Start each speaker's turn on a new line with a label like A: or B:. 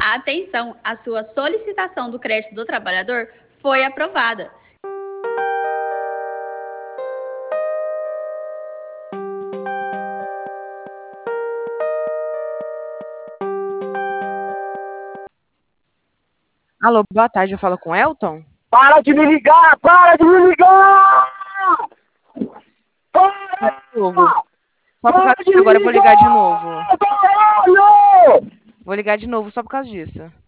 A: Atenção, a sua solicitação do crédito do trabalhador foi aprovada.
B: Alô, boa tarde, eu falo com o Elton?
C: Para de me ligar! Para de me ligar!
B: Hugo, só por
C: Para
B: causa
C: de
B: disso,
C: me
B: agora eu vou ligar de
C: ligar!
B: novo.
C: Caralho!
B: Vou ligar de novo só por causa disso.